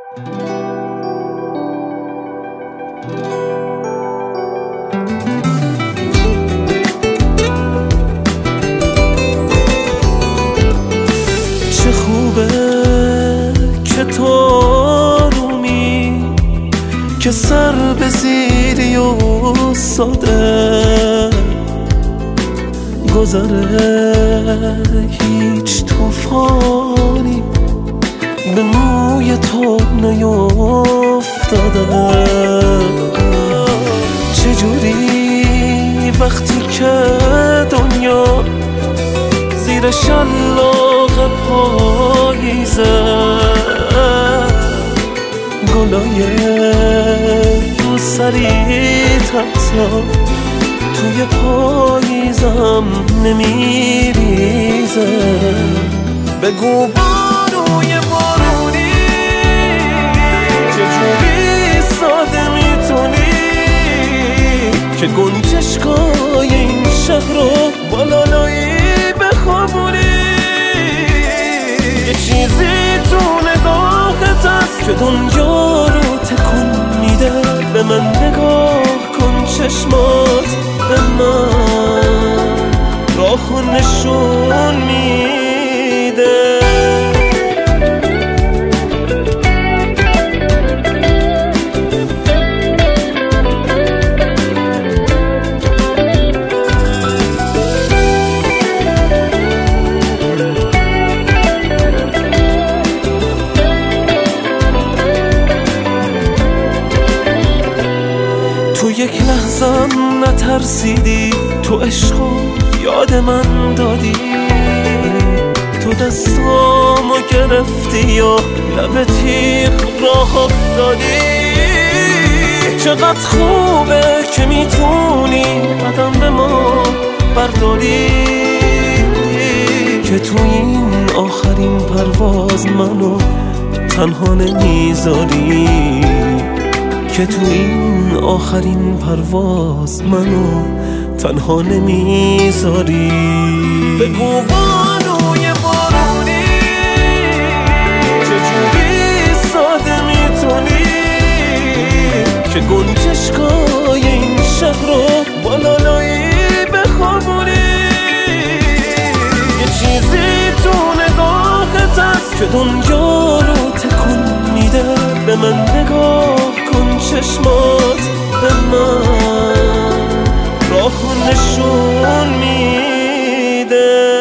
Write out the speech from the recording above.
چه خوبه که تو آرومی، که سر به زیری و ساده گذره هیچ توفانی به موی تو نیفتاده. چجوری وقتی که دنیا زیر شلاق پاییزه، گلای روسری تحتا توی پاییزم نمیریزه. بگو بانوی بارونی چجوری ساده میتونی که گنجشگاه این شهر رو با لالایی بخوابونی. یه چیزی تو نگاهت هست که دنیا رو تکون میده. به من نگاه کن، چشمات به من راهو نشون میده. تو یک لحظم نترسیدی، تو عشقو یاد من دادی، تو دستامو گرفتی یا لب تیغ راه افتادی. چقدر خوبه که میتونی قدم به ما برداری، که تو این آخرین پرواز منو تنها نمیذاری، که تو این آخرین پرواز منو تنها نمیذاری. بگو بانوی بارونی چجوری ساده میتونی که گنجشگاه این شهر رو با لالایی بخوابونی. یه چیزی تو نگاهت هست که دنیا رو تکون میده. به من نگاه کن، چشمات به من راهو نشون میده.